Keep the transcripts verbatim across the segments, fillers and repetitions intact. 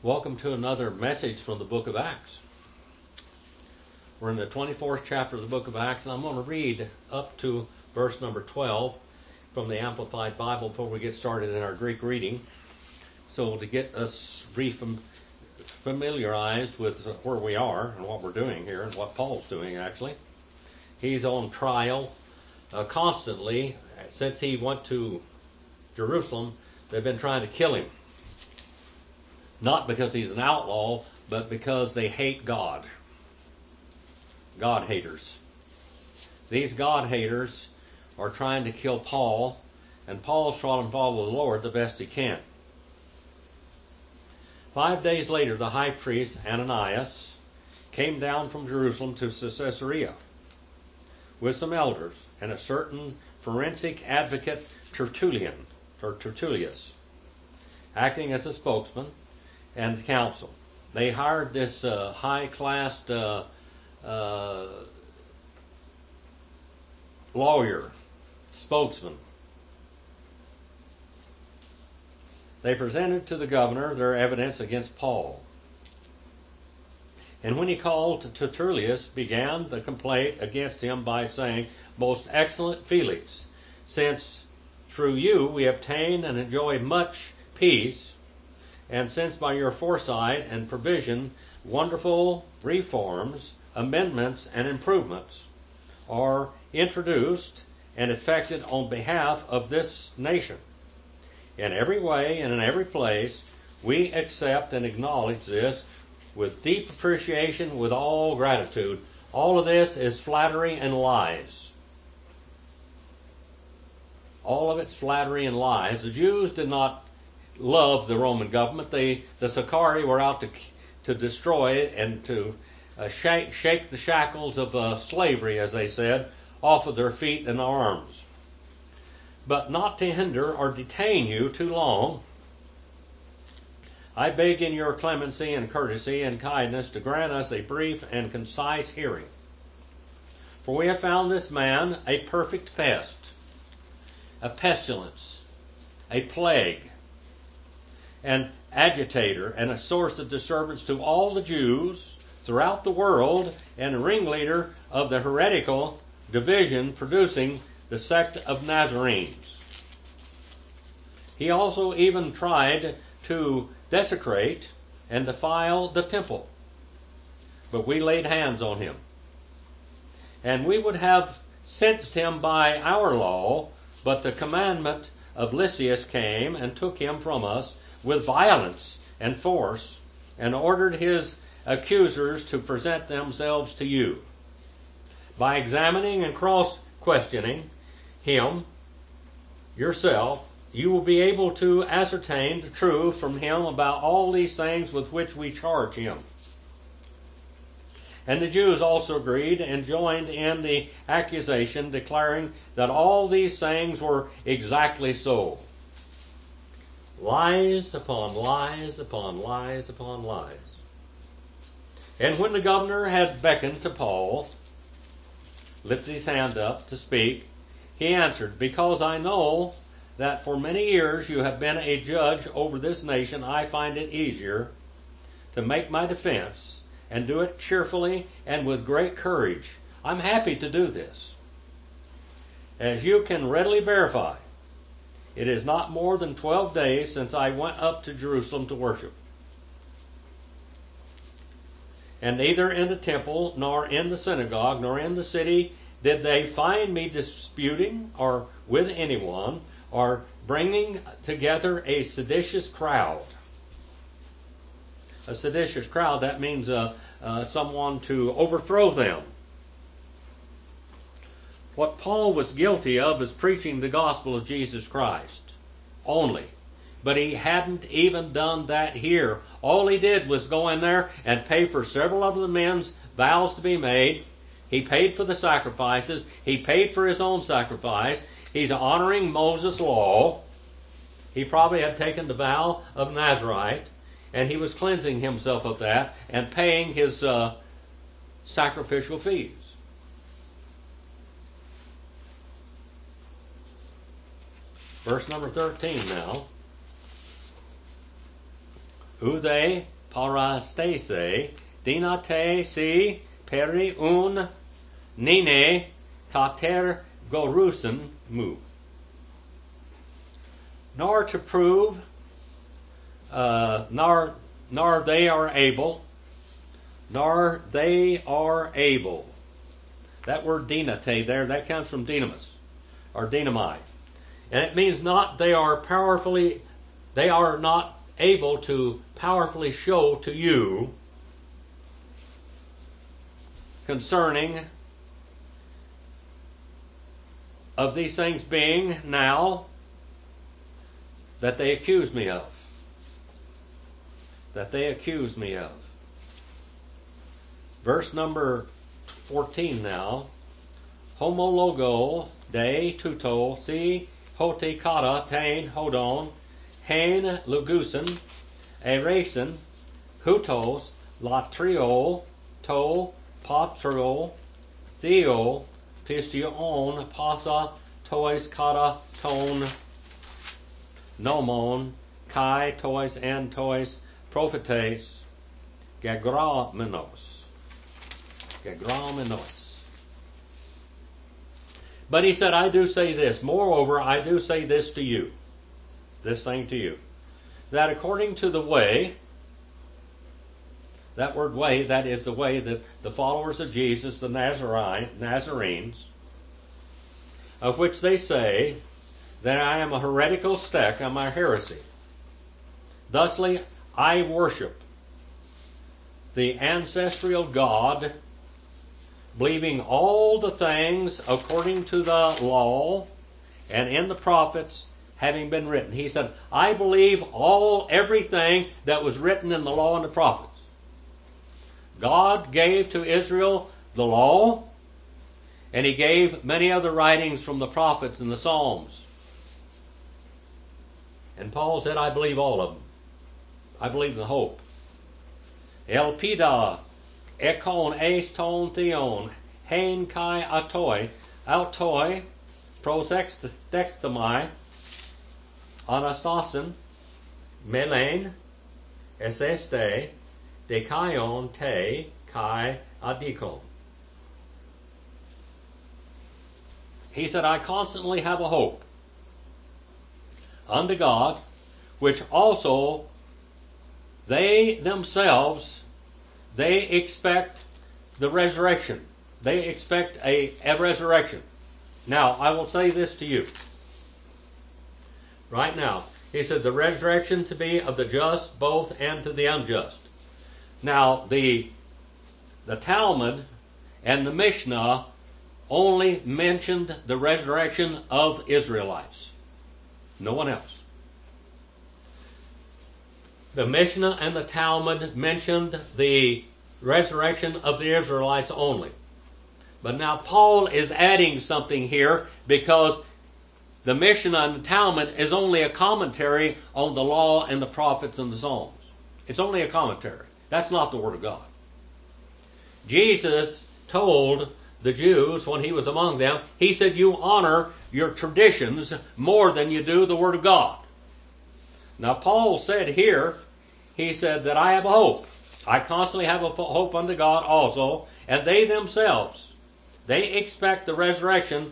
Welcome to another message from the book of Acts. We're in the twenty-fourth chapter of the book of Acts, and I'm going to read up to verse number twelve from the Amplified Bible before we get started in our Greek reading. So to get us familiarized with where we are and what we're doing here and what Paul's doing actually. He's on trial uh, constantly. Since he went to Jerusalem, they've been trying to kill him. Not because he's an outlaw, but because they hate God. God haters. These God haters are trying to kill Paul, and Paul's trying to follow the Lord the best he can. Five days later, the high priest, Ananias, came down from Jerusalem to Caesarea with some elders and a certain forensic advocate, Tertullian, or Tertullius, acting as a spokesman and counsel. They hired this uh, high-class uh, uh, lawyer, spokesman. They presented to the governor their evidence against Paul. And when he called, Tertullius began the complaint against him by saying, "Most excellent Felix, since through you we obtain and enjoy much peace, and since by your foresight and provision wonderful reforms, amendments, and improvements are introduced and effected on behalf of this nation. In every way and in every place, we accept and acknowledge this with deep appreciation, with all gratitude." All of this is flattery and lies. All of it's flattery and lies. The Jews did not love the Roman government. They, the Sicarii were out to to destroy it and to uh, shake, shake the shackles of uh, slavery, as they said, off of their feet and arms. But not to hinder or detain you too long, I beg in your clemency and courtesy and kindness to grant us a brief and concise hearing. For we have found this man a perfect pest, a pestilence, a plague, an agitator, and a source of disturbance to all the Jews throughout the world, and a ringleader of the heretical division producing the sect of Nazarenes. He also even tried to desecrate and defile the temple, but we laid hands on him. And we would have sentenced him by our law, but the commandment of Lysias came and took him from us with violence and force, and ordered his accusers to present themselves to you. By examining and cross-questioning him yourself, you will be able to ascertain the truth from him about all these things with which we charge him. And the Jews also agreed and joined in the accusation, declaring that all these things were exactly so. Lies upon lies upon lies upon lies. And when the governor had beckoned to Paul, lifted his hand up to speak, he answered, "Because I know that for many years you have been a judge over this nation, I find it easier to make my defense and do it cheerfully and with great courage. I'm happy to do this. As you can readily verify, it is not more than twelve days since I went up to Jerusalem to worship. And neither in the temple, nor in the synagogue, nor in the city did they find me disputing or with anyone, or bringing together a seditious crowd." A seditious crowd, that means uh, uh, someone to overthrow them. What Paul was guilty of is preaching the gospel of Jesus Christ only. But he hadn't even done that here. All he did was go in there and pay for several of the men's vows to be made. He paid for the sacrifices. He paid for his own sacrifice. He's honoring Moses' law. He probably had taken the vow of Nazarite, and he was cleansing himself of that and paying his uh, sacrificial fees. Verse number thirteen now. Ude parastese, dinate si peri un nine kater gorusen mu. Nor to prove, uh, nor, nor they are able, nor they are able. That word dinate there, that comes from dynamis, or dynamite. And it means not they are powerfully, they are not able to powerfully show to you concerning of these things being now that they accuse me of. That they accuse me of. Verse number fourteen now. Homologo de tuto si hoti kata tain hodon hain lugusen erasen hutos latrio to patro theo pistion pasa tois kata ton nomon kai tois and tois prophetes gagramenos gagramenos. But he said, I do say this. Moreover, I do say this to you, this thing to you, that according to the way, that word way, that is the way that the followers of Jesus, the Nazarene, Nazarenes, of which they say that I am a heretical sect, I'm a heresy. Thusly, I worship the ancestral God, believing all the things according to the law and in the prophets having been written. He said, I believe all, everything that was written in the law and the prophets. God gave to Israel the law, and he gave many other writings from the prophets and the Psalms. And Paul said, I believe all of them. I believe the hope. Elpida ekon eis ton theon hein kai atoi autoi prosextextamai anastasin melen eseste dekaion te kai adikon. He said, I constantly have a hope unto God, which also they themselves, they expect the resurrection. They expect a, a resurrection. Now, I will say this to you. Right now, he said the resurrection to be of the just both and to the unjust. Now, the, the Talmud and the Mishnah only mentioned the resurrection of Israelites. No one else. The Mishnah and the Talmud mentioned the resurrection of the Israelites only. But now Paul is adding something here because the Mishnah and the Talmud is only a commentary on the law and the prophets and the Psalms. It's only a commentary. That's not the Word of God. Jesus told the Jews when he was among them, he said, you honor your traditions more than you do the Word of God. Now Paul said here, he said that I have a hope. I constantly have a hope unto God also, and they themselves, they expect the resurrection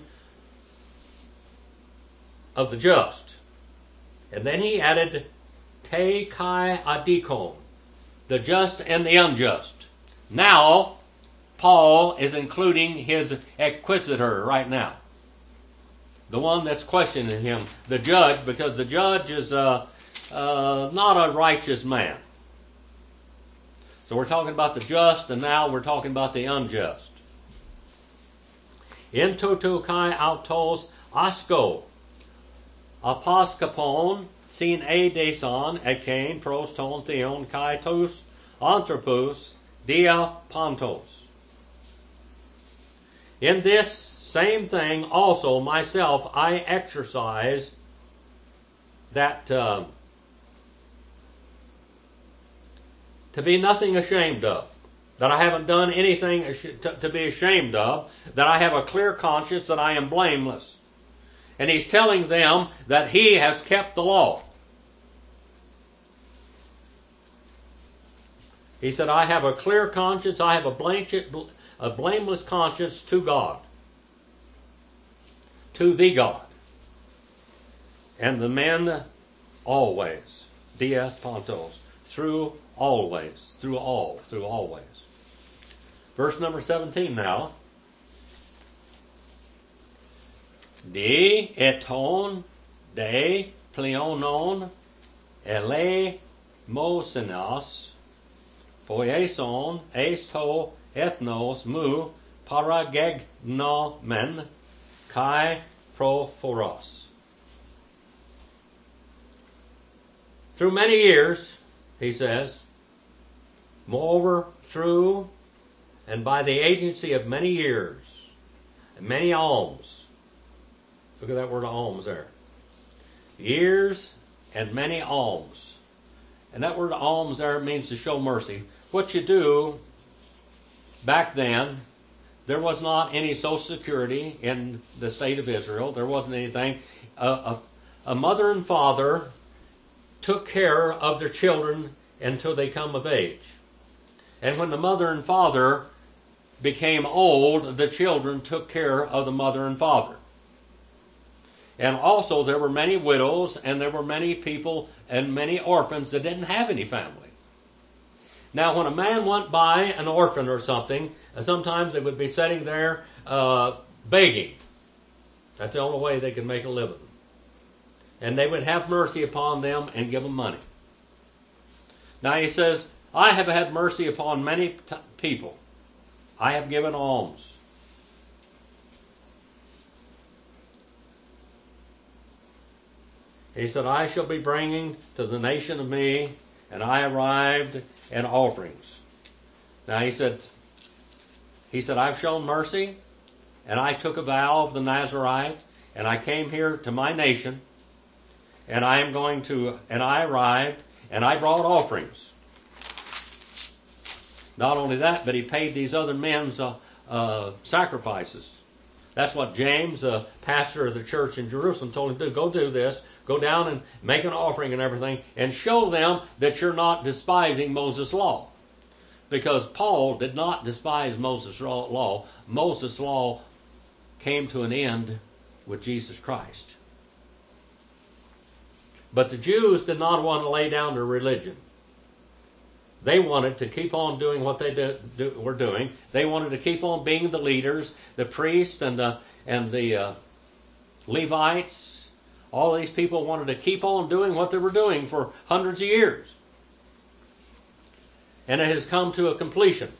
of the just. And then he added, te kai adikon, the just and the unjust. Now, Paul is including his inquisitor right now. The one that's questioning him, the judge, because the judge is uh, uh, not a righteous man. So we're talking about the just, and now we're talking about the unjust. In tutu kai autos asko, aposkapon, sin e deson, ekain, pros ton theon, kai tos, anthropos, dia pontos. In this same thing also myself I exercise that uh, to be nothing ashamed of, that I haven't done anything to, to be ashamed of, that I have a clear conscience, that I am blameless. And he's telling them that he has kept the law. He said, I have a clear conscience, I have a, blanket, a blameless conscience to God. To the God. And the men always, dias pantos, through always, through all, through always. Verse number seventeen now. De eton, de pleonon, ele mosenos, poieson, esto ethnos mu paragegnomen, kai prophoros. Through many years, he says, moreover, through and by the agency of many years, and many alms. Look at that word alms there. Years and many alms. And that word alms there means to show mercy. What you do back then, there was not any Social Security in the state of Israel. There wasn't anything. A, a, a mother and father took care of their children until they come of age. And when the mother and father became old, the children took care of the mother and father. And also there were many widows and there were many people and many orphans that didn't have any family. Now when a man went by an orphan or something, sometimes they would be sitting there uh, begging. That's the only way they could make a living. And they would have mercy upon them and give them money. Now he says, I have had mercy upon many t- people. I have given alms. He said, I shall be bringing to the nation of me, and I arrived in offerings. Now he said, he said, I've shown mercy, and I took a vow of the Nazarite, and I came here to my nation, and I am going to, and I arrived, and I brought offerings. Not only that, but he paid these other men's uh, uh, sacrifices. That's what James, the pastor of the church in Jerusalem, told him to do. Go do this. Go down and make an offering and everything, and show them that you're not despising Moses' law. Because Paul did not despise Moses' law. Moses' law came to an end with Jesus Christ. But the Jews did not want to lay down their religion. They wanted to keep on doing what they do, do, were doing. They wanted to keep on being the leaders, the priests and the, and the uh, Levites. All these people wanted to keep on doing what they were doing for hundreds of years. And it has come to a completion.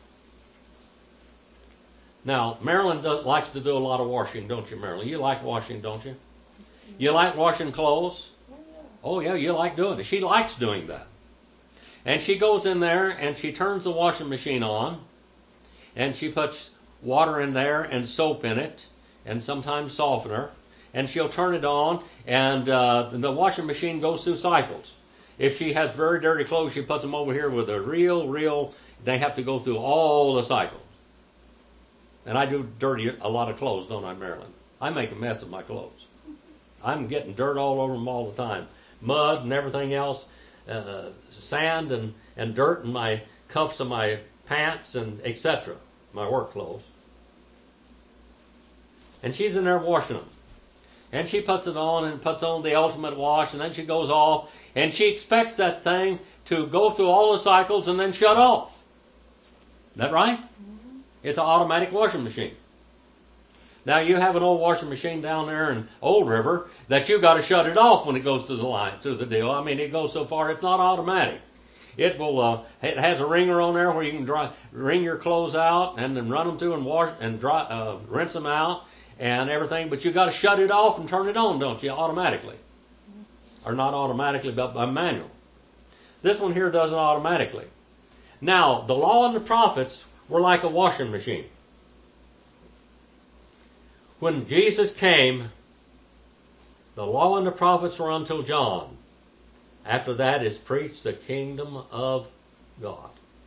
Now, Marilyn does, likes to do a lot of washing, don't you, Marilyn? You like washing, don't you? You like washing clothes? Oh, yeah, you like doing it. She likes doing that. And she goes in there and she turns the washing machine on and she puts water in there and soap in it and sometimes softener, and she'll turn it on and uh, the washing machine goes through cycles. If she has very dirty clothes, she puts them over here with a real, real, they have to go through all the cycles. And I do dirty a lot of clothes, don't I, Marilyn? I make a mess of my clothes. I'm getting dirt all over them all the time. Mud and everything else. Uh, sand and, and dirt in my cuffs of my pants and et cetera. My work clothes. And she's in there washing them. And she puts it on and puts on the ultimate wash, and then she goes off, and she expects that thing to go through all the cycles and then shut off. Is that right? Mm-hmm. It's an automatic washing machine. Now you have an old washing machine down there in Old River that you got to shut it off when it goes through the line, through the deal. I mean, it goes so far it's not automatic. It will. Uh, it has a wringer on there where you can dry, wring your clothes out and then run them through and wash and dry, uh, rinse them out and everything. But you got to shut it off and turn it on, don't you? Automatically, or not automatically, but by manual. This one here does it automatically. Now the law and the prophets were like a washing machine. When Jesus came, the law and the prophets were until John. After that is preached the kingdom of God.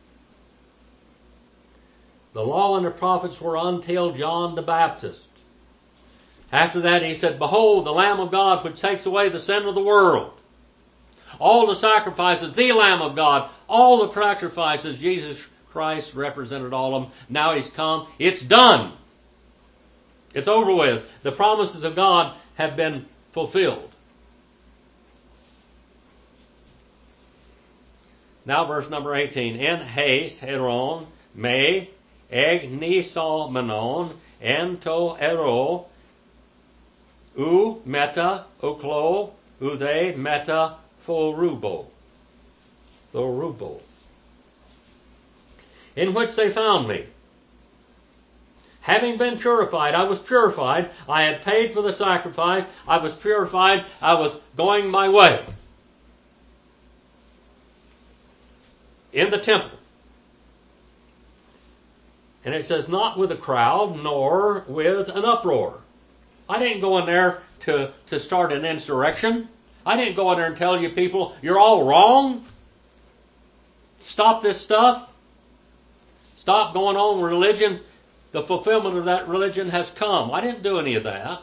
The law and the prophets were until John the Baptist. After that he said, behold, the Lamb of God which takes away the sin of the world. All the sacrifices, the Lamb of God, all the sacrifices, Jesus Christ represented all of them. Now He's come. It's done. It's over with. The promises of God have been fulfilled. Now verse number eighteen. En heis heron me eg niso menon en to ero u meta uklo u they meta thorubo. Thorubo. In which they found me. Having been purified, I was purified. I had paid for the sacrifice. I was purified. I was going my way. In the temple. And it says, not with a crowd, nor with an uproar. I didn't go in there to, to start an insurrection. I didn't go in there and tell you people, you're all wrong. Stop this stuff. Stop going on with religion. The fulfillment of that religion has come. I didn't do any of that.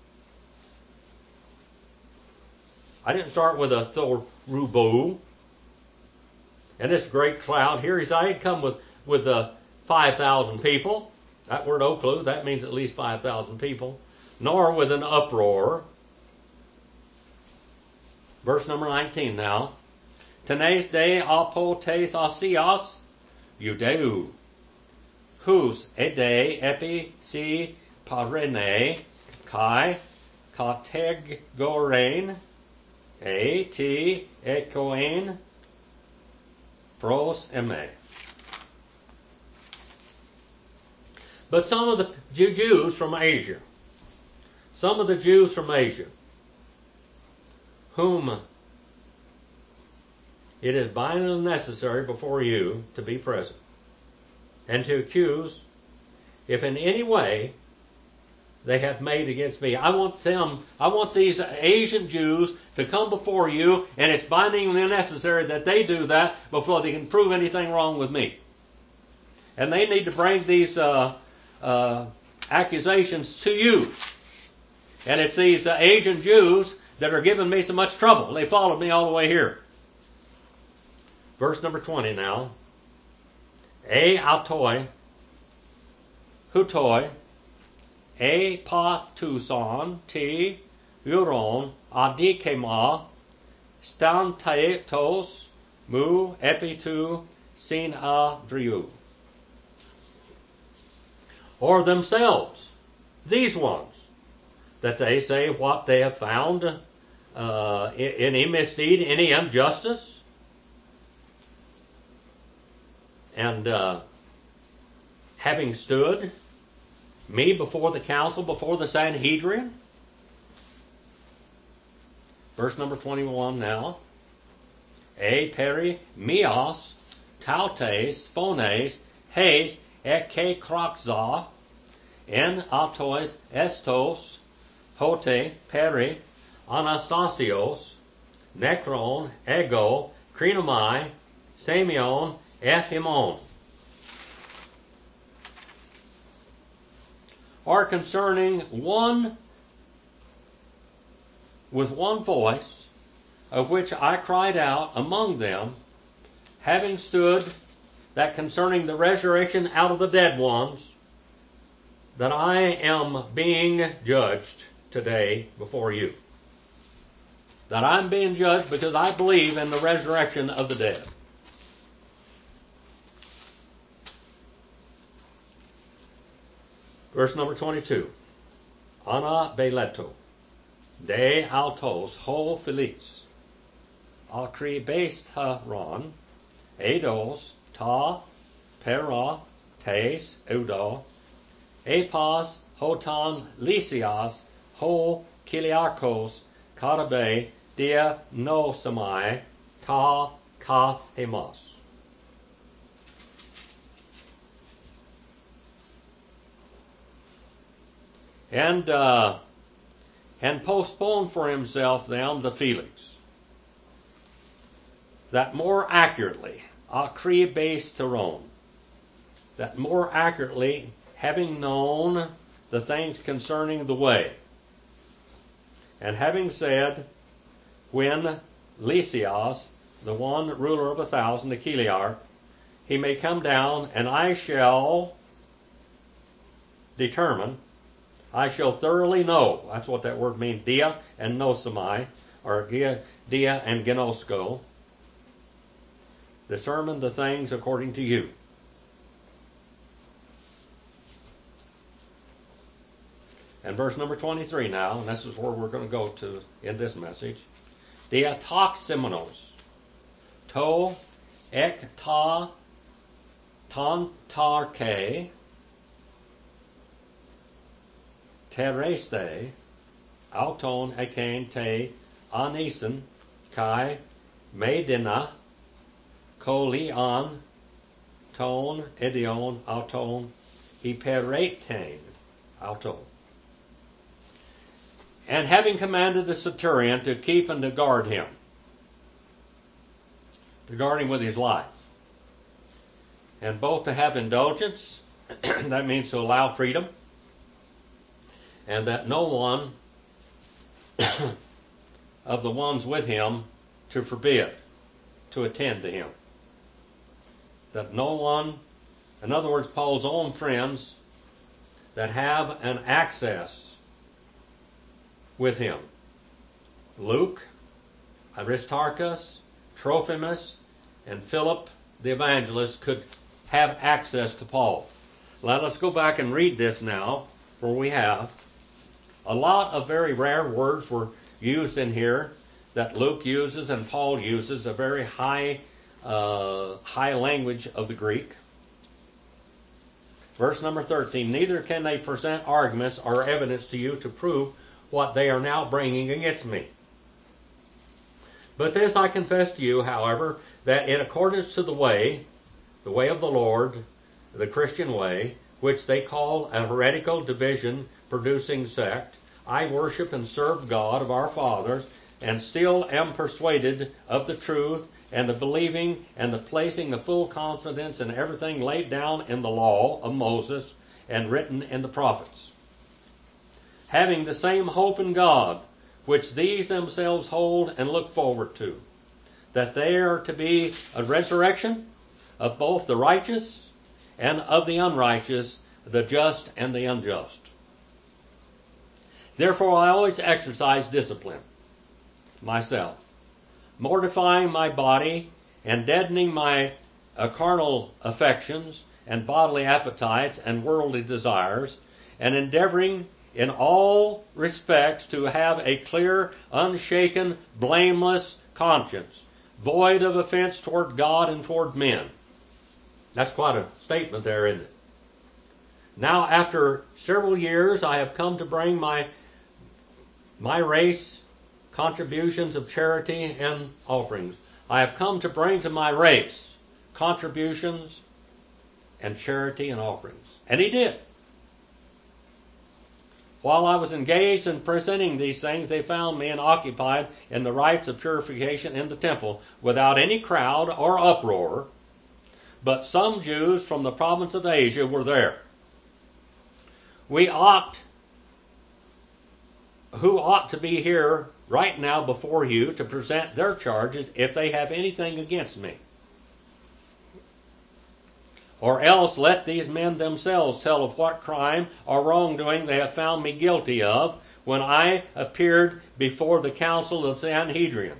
I didn't start with a thorubo. And this great cloud here, he said, I didn't come with, with uh, five thousand people. That word oklu, that means at least five thousand people. Nor with an uproar. Verse number nineteen now. Tenes de apotes asias judeu. Hus ede epi si parene kai kategorene e ti ekoen pros eme. But some of the Jews from Asia, some of the Jews from Asia, whom it is binding necessary before you to be present, and to accuse, if in any way they have made against me. I want them, I want these Asian Jews to come before you, and it's bindingly necessary that they do that before they can prove anything wrong with me. And they need to bring these uh, uh, accusations to you. And it's these uh, Asian Jews that are giving me so much trouble. They followed me all the way here. Verse number twenty now. E autoi, hutoi, e pa tuson, ti, uron, adikema, stantaetos, mu epitu, sin a driu. Or themselves, these ones, that they say what they have found, uh, any misdeed, any injustice, and uh, having stood me before the council, before the Sanhedrin. Verse number twenty-one now. E peri mios tautes phones heis eke kroxa en autois estos hote peri anastasios necron ego krinomai semion et himon. Are concerning one with one voice, of which I cried out among them, having stood, that concerning the resurrection out of the dead ones, that I am being judged today before you. That I'm being judged because I believe in the resurrection of the dead. Verse number twenty-two. Ana beleto, de altos ho felix, acri best haron, eidos ta pera tes eudo, epas hotan lysias ho kiliarchos karabe dia nosamai ta kathemos. And uh, and postpone for himself them the Felix, that more accurately, acri base teron, that more accurately, having known the things concerning the way, and having said, when Lysias, the one ruler of a thousand, the Chiliarch, he may come down, and I shall determine, I shall thoroughly know, that's what that word means, dia and nosomai, or dia, dia and genosko, determine the things according to you. And verse number twenty-three now, and this is where we're going to go to in this message. Dia toximonos, to ek ta tantarke, tereste, auton ekain te anisen, kai medina, kolian, ton edion auton, hyperetain, auton. And having commanded the centurion to keep and to guard him, to guard him with his life, and both to have indulgence, that means to allow freedom, and that no one of the ones with him to forbid, to attend to him. That no one, in other words, Paul's own friends that have an access with him, Luke, Aristarchus, Trophimus, and Philip the evangelist, could have access to Paul. Let us go back and read this now, where we have a lot of very rare words were used in here that Luke uses and Paul uses, a very high, uh, high language of the Greek. Verse number thirteen, neither can they present arguments or evidence to you to prove what they are now bringing against me. But this I confess to you, however, that in accordance to the way, the way of the Lord, the Christian way, which they call a heretical division producing sect, I worship and serve God of our fathers, and still am persuaded of the truth, and the believing, and the placing the full confidence in everything laid down in the law of Moses and written in the prophets, having the same hope in God, which these themselves hold and look forward to, that there are to be a resurrection of both the righteous and of the unrighteous, the just and the unjust. Therefore I always exercise discipline myself, mortifying my body and deadening my uh, carnal affections and bodily appetites and worldly desires, and endeavoring in all respects to have a clear, unshaken, blameless conscience, void of offense toward God and toward men. That's quite a statement there, isn't it? Now, after several years, I have come to bring my my race contributions of charity and offerings. I have come to bring to my race contributions and charity and offerings. And he did. While I was engaged in presenting these things, they found me and occupied in the rites of purification in the temple, without any crowd or uproar. But some Jews from the province of Asia were there. We ought, who ought to be here right now before you to present their charges if they have anything against me. Or else let these men themselves tell of what crime or wrongdoing they have found me guilty of when I appeared before the council of Sanhedrin.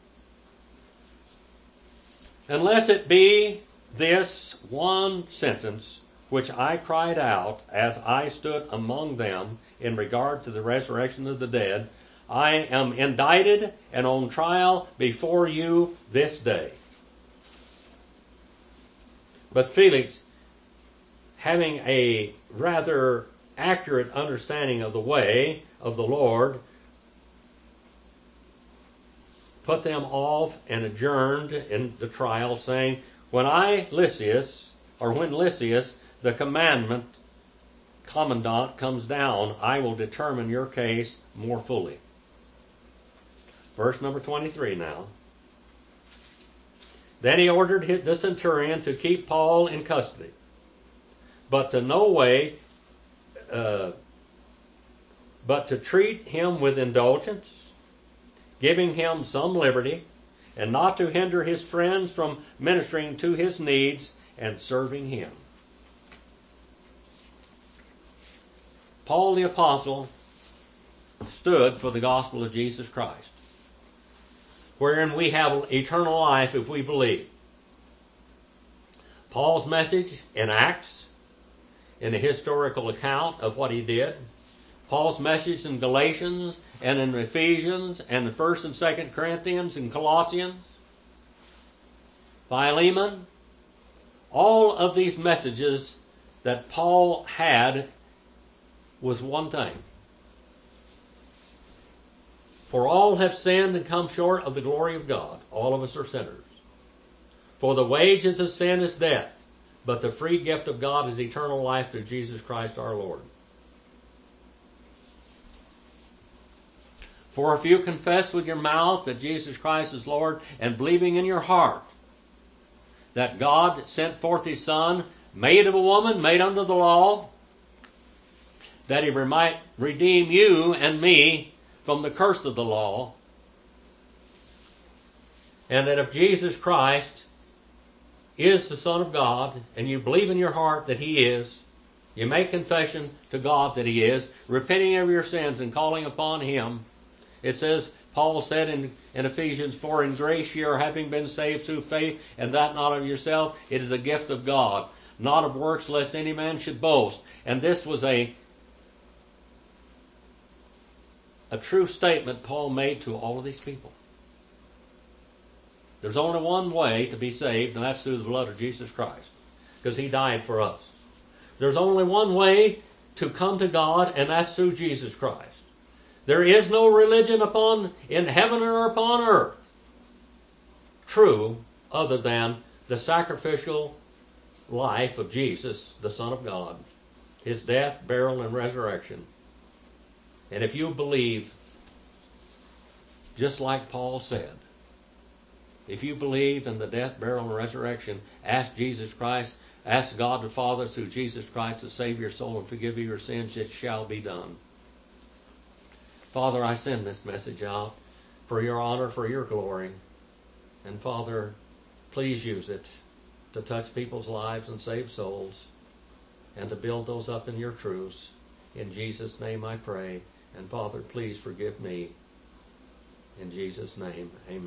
Unless it be this one sentence which I cried out as I stood among them in regard to the resurrection of the dead, I am indicted and on trial before you this day. But Felix, having a rather accurate understanding of the way of the Lord, put them off and adjourned in the trial, saying, When I, Lysias, or when Lysias, the commandment commandant, comes down, I will determine your case more fully. Verse number twenty-three now. Then he ordered the centurion to keep Paul in custody, but to no way, uh, but to treat him with indulgence, giving him some liberty, and not to hinder his friends from ministering to his needs and serving him. Paul the Apostle stood for the gospel of Jesus Christ, wherein we have eternal life if we believe. Paul's message in Acts, in a historical account of what he did. Paul's message in Galatians and in Ephesians and in First and Second Corinthians and Colossians, Philemon, all of these messages that Paul had was one thing. For all have sinned and come short of the glory of God. All of us are sinners. For the wages of sin is death, but the free gift of God is eternal life through Jesus Christ our Lord. For if you confess with your mouth that Jesus Christ is Lord, and believing in your heart that God sent forth his Son, made of a woman, made under the law, that he might redeem you and me from the curse of the law, and that if Jesus Christ is the Son of God, and you believe in your heart that he is, you make confession to God that he is, repenting of your sins and calling upon him. It says, Paul said in, in Ephesians four, in grace ye are having been saved through faith, and that not of yourself, it is a gift of God, not of works, lest any man should boast. And this was a, a true statement Paul made to all of these people. There's only one way to be saved, and that's through the blood of Jesus Christ, because he died for us. There's only one way to come to God, and that's through Jesus Christ. There is no religion upon in heaven or upon earth true other than the sacrificial life of Jesus, the Son of God, his death, burial, and resurrection. And if you believe, just like Paul said, if you believe in the death, burial, and resurrection, ask Jesus Christ, ask God the Father through Jesus Christ to save your soul and forgive you your sins, it shall be done. Father, I send this message out for your honor, for your glory. And Father, please use it to touch people's lives and save souls, and to build those up in your truths. In Jesus' name I pray. And Father, please forgive me. In Jesus' name, amen.